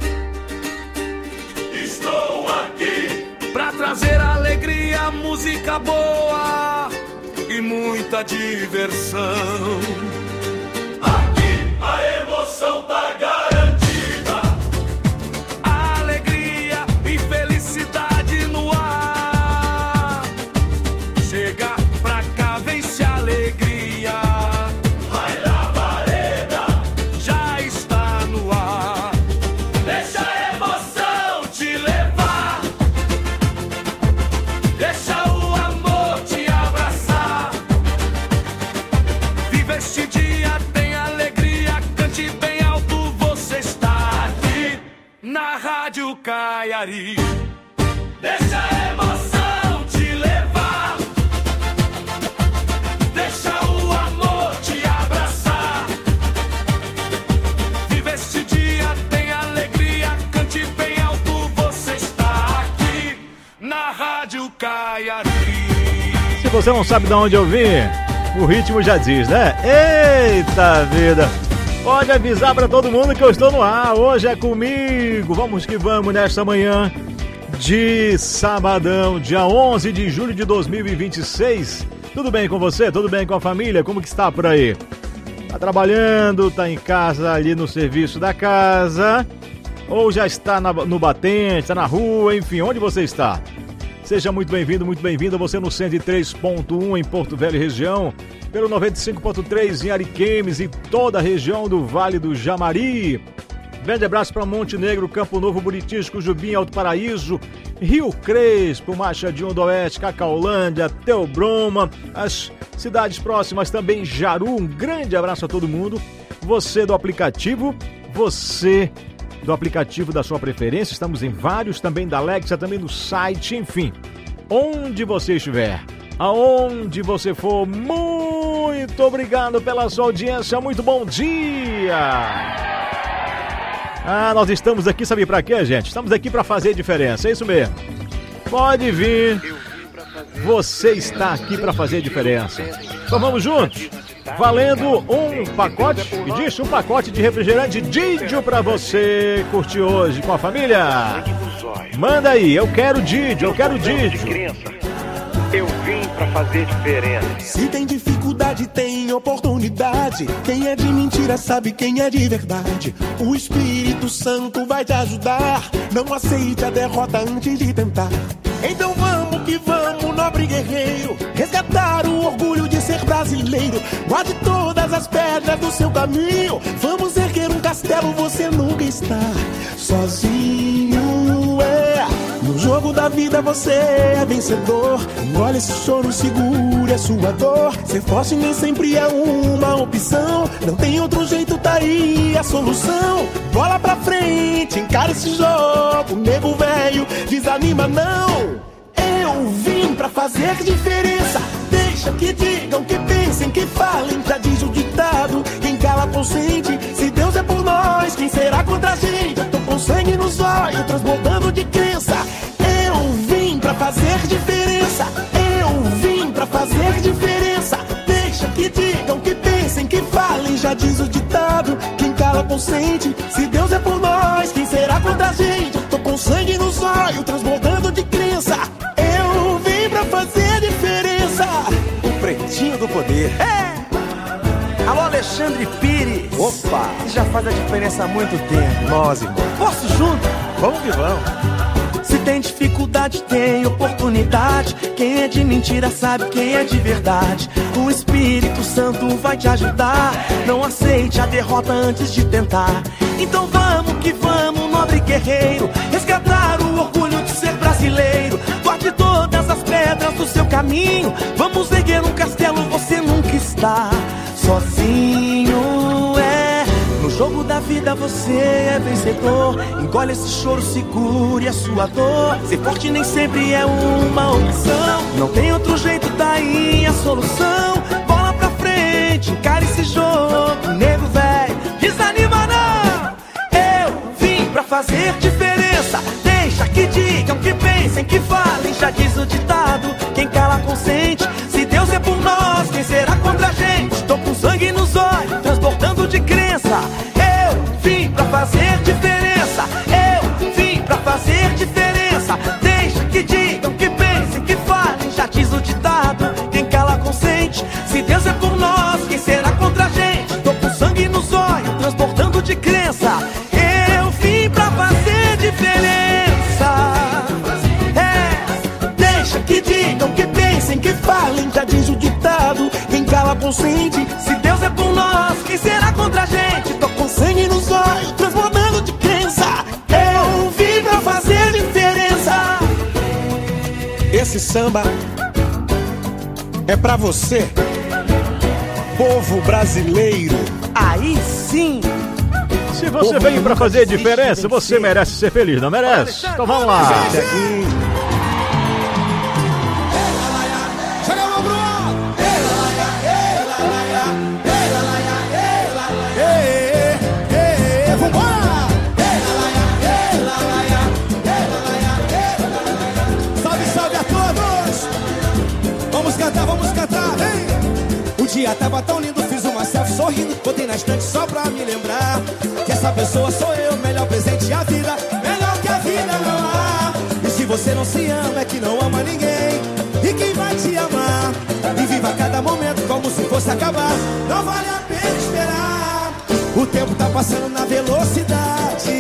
Estou aqui pra trazer alegria, música boa e muita diversão. Aqui a emoção tá garantida, alegria e felicidade no ar. Chega pra cá, vence a alegria. Vai Lavareda, já está no ar. Deixa a emoção te levar, deixa o amor te abraçar. Viva este dia, tem alegria, cante bem alto, você está aqui na Rádio Caiari. Deixa a emoção te levar, deixa o amor te abraçar. Viva este dia, tem alegria, cante bem alto, você está aqui na Rádio Caiari. Se você não sabe de onde eu vim, o ritmo já diz, né? Eita vida! Pode avisar pra todo mundo que eu estou no ar. Hoje é comigo. Vamos que vamos nesta manhã de sabadão, dia 11 de julho de 2026. Tudo bem com você? Tudo bem com a família? Como que está por aí? Tá trabalhando? Tá em casa ali no serviço da casa? Ou já está no batente, está na rua, enfim, onde você está? Seja muito bem-vindo, muito bem-vinda. Você no 103.1 em Porto Velho região, pelo 95.3 em Ariquemes e toda a região do Vale do Jamari. Grande abraço para Montenegro, Campo Novo, Buritis, Cujubim, Alto Paraíso, Rio Crespo, Machadinho do Oeste, Cacaulândia, Teobroma, as cidades próximas também, Jaru. Um grande abraço a todo mundo. Você do aplicativo, da sua preferência, estamos em vários, também da Alexa, também no site, enfim, onde você estiver, aonde você for, muito obrigado pela sua audiência, muito bom dia! Nós estamos aqui, sabe pra quê, gente? Estamos aqui pra fazer diferença, é isso mesmo. Pode vir, você está aqui pra fazer diferença. Então vamos juntos, valendo um pacote, e disse, um pacote de refrigerante Didio pra você curtir hoje com a família. Manda aí, eu quero Didio, eu quero Didio. Eu vim pra fazer diferença. Se tem dificuldade, tem oportunidade. Quem é de mentira sabe quem é de verdade. O Espírito Santo vai te ajudar. Não aceite a derrota antes de tentar. Então vamos que vamos, nobre guerreiro, resgatar o orgulho de ser brasileiro. Guarde todas as pedras do seu caminho. Vamos erguer um castelo, você nunca está sozinho, No jogo da vida você é vencedor. Engole esse choro, segure a sua dor. Ser forte nem sempre é uma opção. Não tem outro jeito, tá aí a solução. Bola pra frente, encara esse jogo. Nego velho, desanima não. Eu vim pra fazer diferença. Deixa que digam, que pensem, que falem. Já diz o ditado, quem cala consente. Se Deus é por nós, quem será contra a gente? Eu tô com sangue nos olhos, transbordando de crença. Eu vim pra fazer diferença. Eu vim pra fazer diferença. Deixa que digam, que pensem, que falem. Já diz o ditado, quem cala consente. Se Deus é por nós, quem será contra a gente? Eu tô com sangue nos olhos, transbordando de crença. Eu vim pra fazer diferença. O Pretinho do Poder. Alô, Alexandre Pires. Opa! Que já faz a diferença há muito tempo. Nós, irmão. Posso junto? Vamos que vamos. Se tem dificuldade, tem oportunidade. Quem é de mentira sabe quem é de verdade. O Espírito Santo vai te ajudar. Não aceite a derrota antes de tentar. Então vamos que vamos, nobre guerreiro, resgatar o orgulho de ser brasileiro. Guarde todas as pedras do seu caminho. Vamos erguer um castelo, você nunca está sozinho, No jogo da vida você é vencedor. Engole esse choro, segure a sua dor. Ser forte nem sempre é uma opção. Não tem outro jeito, daí a solução. Bola pra frente, encara esse jogo. Nego velho, desanima não. Eu vim pra fazer diferença. Deixa que digam, que pensem, que falem. Já diz o ditado, quem cala consente. Se Deus é por nós, quem será contra a gente? Tô com sangue nos olhos, transportando de crença. Eu vim pra fazer diferença. Eu vim pra fazer diferença. Deixa que digam, que pensem, que falem. Já diz o ditado, quem cala consente. Se Deus é por nós, quem será contra a gente? Tô com sangue nos olhos, transportando de crença. Eu vim pra fazer diferença. Deixa que digam, que pensem, que falem. Já diz o ditado, quem cala consente. Se Deus é por nós, quem será contra a gente? Tô com sangue nos olhos, transbordando de crença. Eu vim pra fazer diferença. Esse samba é pra você, povo brasileiro. Aí sim. Se você veio pra fazer diferença, você merece ser feliz, não merece? Então vamos lá. Vamos cantar, vem! O dia tava tão lindo, fiz uma selfie sorrindo. Botei na estante só pra me lembrar que essa pessoa sou eu, melhor presente a vida. Melhor que a vida não há. E se você não se ama, é que não ama ninguém. E quem vai te amar? E viva cada momento como se fosse acabar. Não vale a pena esperar. O tempo tá passando na velocidade.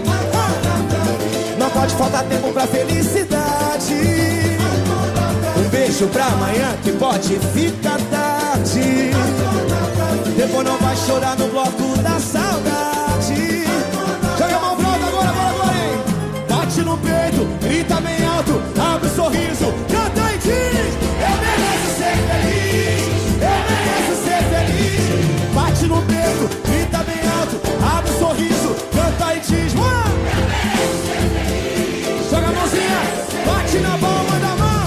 Não pode faltar tempo pra felicidade. Um beijo pra amanhã que pode ficar tarde. Depois não vai chorar no bloco da saudade. Joga a mão pro alto agora, agora, hein? Bate no peito, grita bem alto, abre o sorriso, canta e diz: eu mereço ser feliz, eu mereço ser feliz. Bate no peito, grita bem alto, abre o sorriso, canta e diz: eu mereço ser feliz. Joga a mãozinha, bate na palma da mão.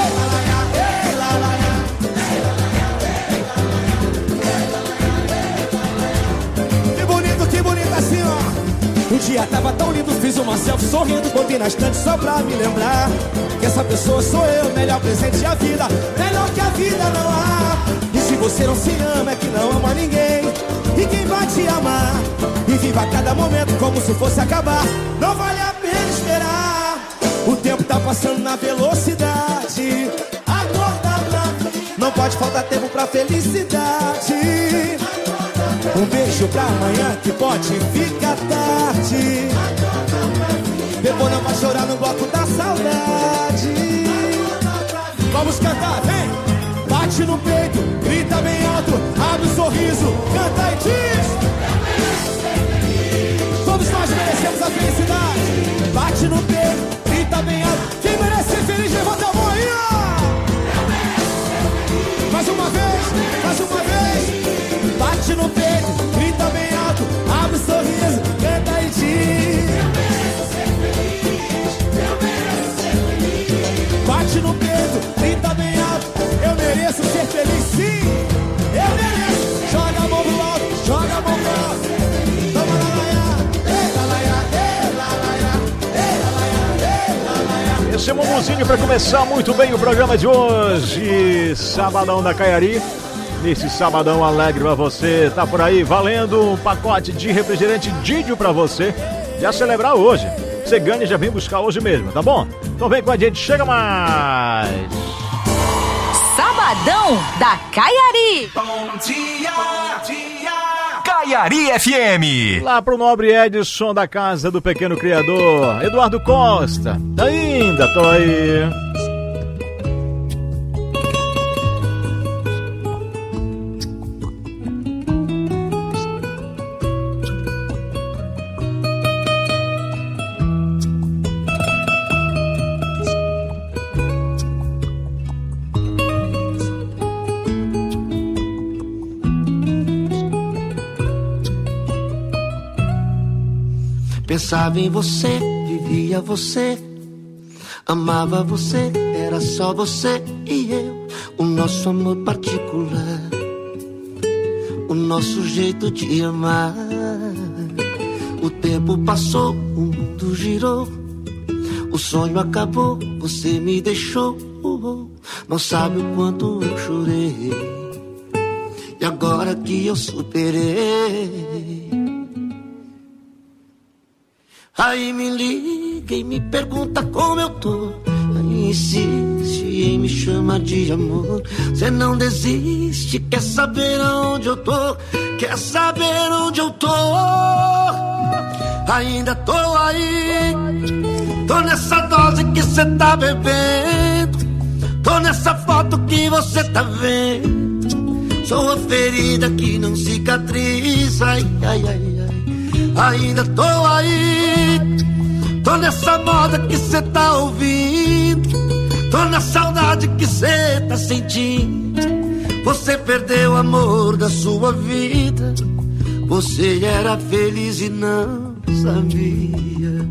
Assim, ó. O dia tava tão lindo, fiz uma selfie sorrindo. Botei na estante só pra me lembrar que essa pessoa sou eu, melhor presente a vida. Melhor que a vida não há. E se você não se ama, é que não ama ninguém. E quem vai te amar? E viva cada momento como se fosse acabar. Não vale a pena esperar. O tempo tá passando na velocidade. Agora Não pode faltar tempo pra felicidade. Um beijo pra amanhã que pode ficar tarde. Depois não vai chorar no bloco da saudade. Vamos cantar, vem! Bate no peito, grita bem alto, abre um sorriso, canta e diz: todos nós merecemos a felicidade. Bate no peito, grita bem alto. Quem merece ser feliz, levanta a mão aí, ó! Mais uma vez, mais uma vez. Bate no peito, grita bem alto, abre um sorriso, canta e diz: bate no peito, grita bem alto. Eu mereço ser feliz, sim. Eu mereço. Joga a mão pro alto, joga a mão pro alto. Toma lá, laia. Esse é o Mumuzinho para começar muito bem o programa de hoje. Sabadão da Caiari. Nesse sabadão alegre pra você. Tá por aí valendo um pacote de refrigerante Didio pra você. Já celebrar hoje. Você ganha e já vem buscar hoje mesmo, tá bom? Então vem com a gente, chega mais! Sabadão da Caiari. Bom dia, Caiari FM. Lá pro nobre Edson da Casa do Pequeno Criador, Eduardo Costa. Ainda tô aí. Pensava em você, vivia você, amava você, era só você e eu. O nosso amor particular, o nosso jeito de amar. O tempo passou, o mundo girou, o sonho acabou, você me deixou. Não sabe o quanto eu chorei, e agora que eu superei, aí me liga e me pergunta como eu tô. Aí insiste em me chamar de amor. Cê não desiste, quer saber aonde eu tô, quer saber onde eu tô. Ainda tô aí, tô nessa dose que cê tá bebendo, tô nessa foto que você tá vendo. Sou a ferida que não cicatriza, ai, ai, ai. Ainda tô aí, tô nessa moda que cê tá ouvindo, tô na saudade que cê tá sentindo. Você perdeu o amor da sua vida, você era feliz e não sabia.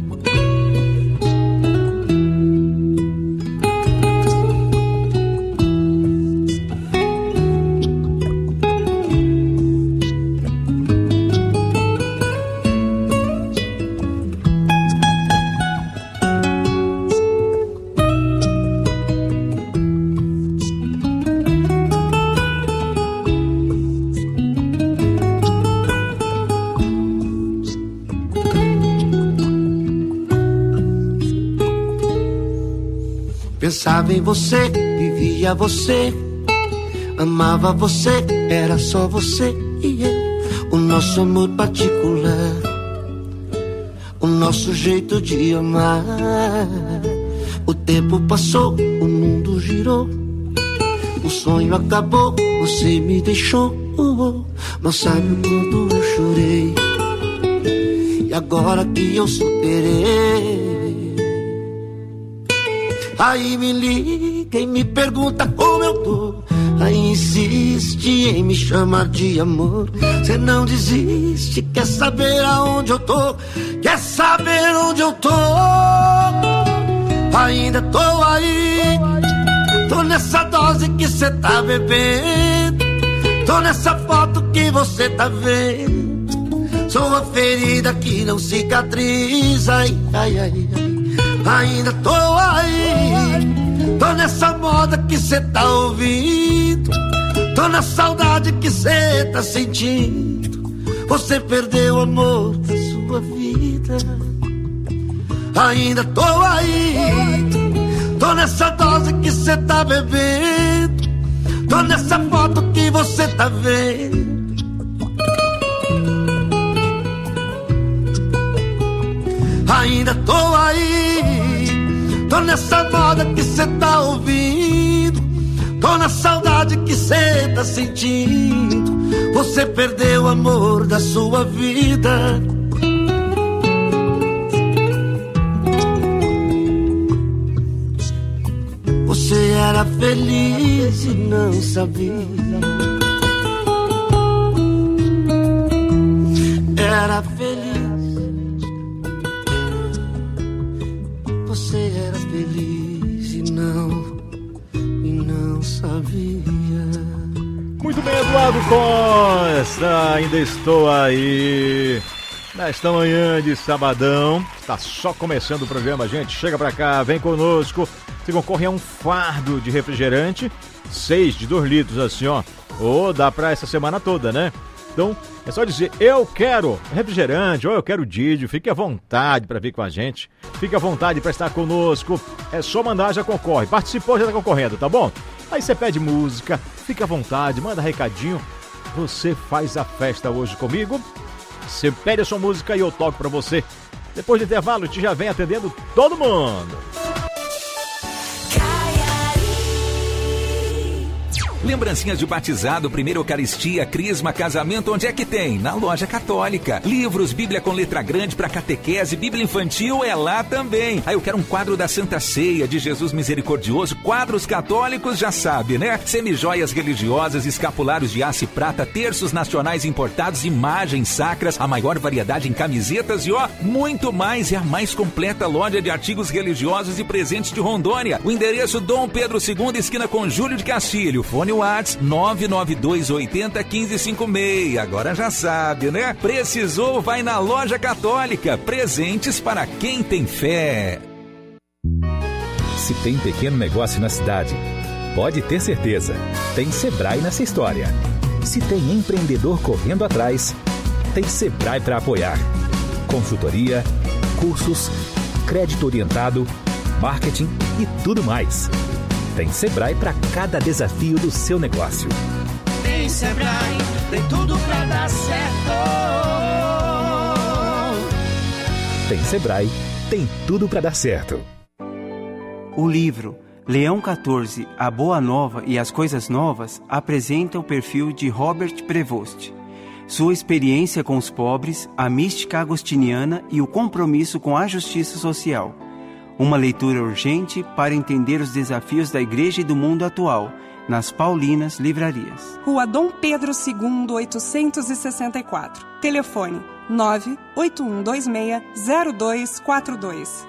Pensava em você, vivia você, amava você, era só você e eu. O nosso amor particular, o nosso jeito de amar. O tempo passou, o mundo girou, o sonho acabou, você me deixou. Não sabe o quanto eu chorei, e agora que eu superei, aí me liga e me pergunta como eu tô. Aí insiste em me chamar de amor. Cê não desiste, quer saber aonde eu tô, quer saber onde eu tô. Ainda tô aí, tô nessa dose que cê tá bebendo, tô nessa foto que você tá vendo. Sou a ferida que não cicatriza, ai, ai, ai, ai. Ainda tô aí, tô nessa moda que cê tá ouvindo, tô na saudade que cê tá sentindo. Você perdeu o amor da sua vida. Ainda tô aí, tô nessa dose que cê tá bebendo, tô nessa foto que você tá vendo. Ainda tô aí, tô nessa moda que cê tá ouvindo, tô na saudade que cê tá sentindo. Você perdeu o amor da sua vida. Você era feliz e não sabia. Era feliz. Você era feliz e não sabia. Muito bem, Eduardo Costa, ainda estou aí nesta manhã de sabadão. Está só começando o programa, gente. Chega pra cá, vem conosco. Você concorre a um fardo de refrigerante, 6 de 2 litros, assim, ó. Ou dá pra essa semana toda, né? Então, é só dizer, eu quero refrigerante, ou eu quero Didio. Fique à vontade para vir com a gente. Fique à vontade para estar conosco. É só mandar, já concorre. Participou, já tá concorrendo, tá bom? Aí você pede música, fique à vontade, manda recadinho. Você faz a festa hoje comigo. Você pede a sua música e eu toco para você. Depois do intervalo, a gente já vem atendendo todo mundo. Lembrancinhas de batizado, primeira Eucaristia, crisma, casamento, onde é que tem? Na Loja Católica. Livros, Bíblia com letra grande para catequese, Bíblia infantil é lá também. Aí eu quero um quadro da Santa Ceia, de Jesus Misericordioso, quadros católicos, já sabe, né? Semijoias religiosas, escapulários de aço e prata, terços nacionais importados, imagens sacras, a maior variedade em camisetas e ó, muito mais. É a mais completa loja de artigos religiosos e presentes de Rondônia. O endereço Dom Pedro II, esquina com Júlio de Castilho. Fone WhatsApp 992801556. Agora já sabe, né? Precisou, vai na Loja Católica. Presentes para quem tem fé. Se tem pequeno negócio na cidade, pode ter certeza, tem Sebrae nessa história. Se tem empreendedor correndo atrás, tem Sebrae para apoiar. Consultoria, cursos, crédito orientado, marketing e tudo mais. Tem Sebrae para cada desafio do seu negócio. Tem Sebrae, tem tudo pra dar certo. Tem Sebrae, tem tudo para dar certo. O livro Leão 14, A Boa Nova e as Coisas Novas apresenta o perfil de Robert Prevost. Sua experiência com os pobres, a mística agostiniana e o compromisso com a justiça social. Uma leitura urgente para entender os desafios da Igreja e do mundo atual, nas Paulinas Livrarias. Rua Dom Pedro II, 864. Telefone 98126-0242.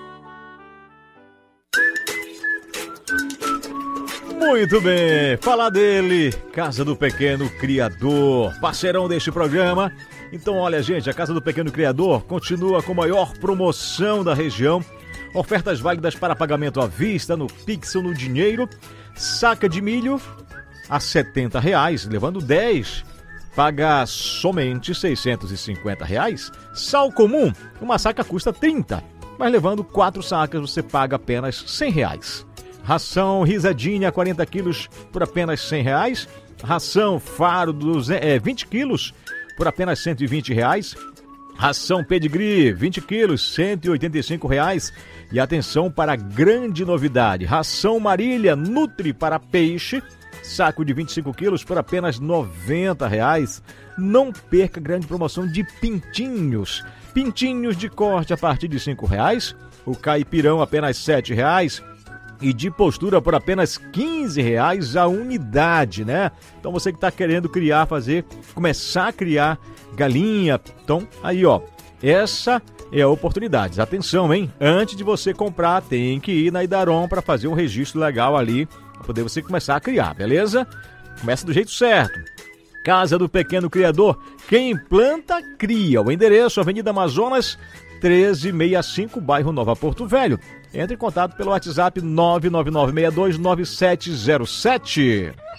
Muito bem, falar dele, Casa do Pequeno Criador, parceirão deste programa. Então olha gente, a Casa do Pequeno Criador continua com a maior promoção da região. Ofertas válidas para pagamento à vista, no Pix ou no dinheiro. Saca de milho a R$70, levando 10. Paga somente R$650. Sal comum, uma saca custa 30. Mas levando 4 sacas você paga apenas R$100. Ração risadinha 40 quilos por apenas R$100. Ração faro 20 quilos por apenas R$120. Ração pedigree 20 quilos, R$185. E atenção para a grande novidade, ração Marília Nutri para peixe, saco de 25 quilos por apenas R$90. Não perca a grande promoção de pintinhos. Pintinhos de corte a partir de R$5. O caipirão apenas R$7. E de postura por apenas R$15 a unidade, né? Então você que está querendo criar, começar a criar galinha, então aí ó, essa é a oportunidade. Atenção, hein? Antes de você comprar, tem que ir na Idaron para fazer um registro legal ali, para poder você começar a criar, beleza? Começa do jeito certo. Casa do Pequeno Criador, quem planta, cria. O endereço, Avenida Amazonas, 1365, bairro Nova Porto Velho. Entre em contato pelo WhatsApp 999629707.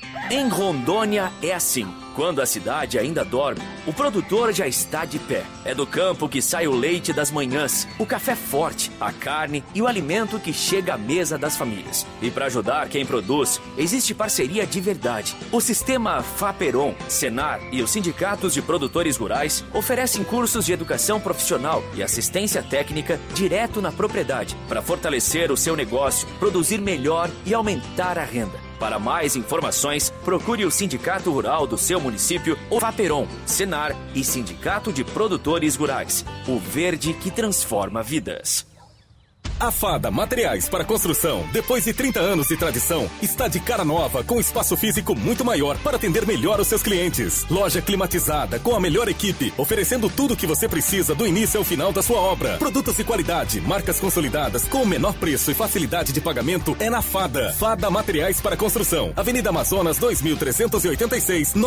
Em Rondônia é assim. Quando a cidade ainda dorme, o produtor já está de pé. É do campo que sai o leite das manhãs, o café forte, a carne e o alimento que chega à mesa das famílias. E para ajudar quem produz, existe parceria de verdade. O sistema Faperon, Senar e os sindicatos de produtores rurais oferecem cursos de educação profissional e assistência técnica direto na propriedade para fortalecer o seu negócio, produzir melhor e aumentar a renda. Para mais informações, procure o Sindicato Rural do seu município, o Faperon, Senar e Sindicato de Produtores Rurais. O verde que transforma vidas. A Fada Materiais para Construção, depois de 30 anos de tradição, está de cara nova com espaço físico muito maior para atender melhor os seus clientes. Loja climatizada com a melhor equipe, oferecendo tudo o que você precisa do início ao final da sua obra. Produtos de qualidade, marcas consolidadas com o menor preço e facilidade de pagamento é na Fada. Fada Materiais para Construção, Avenida Amazonas 2386.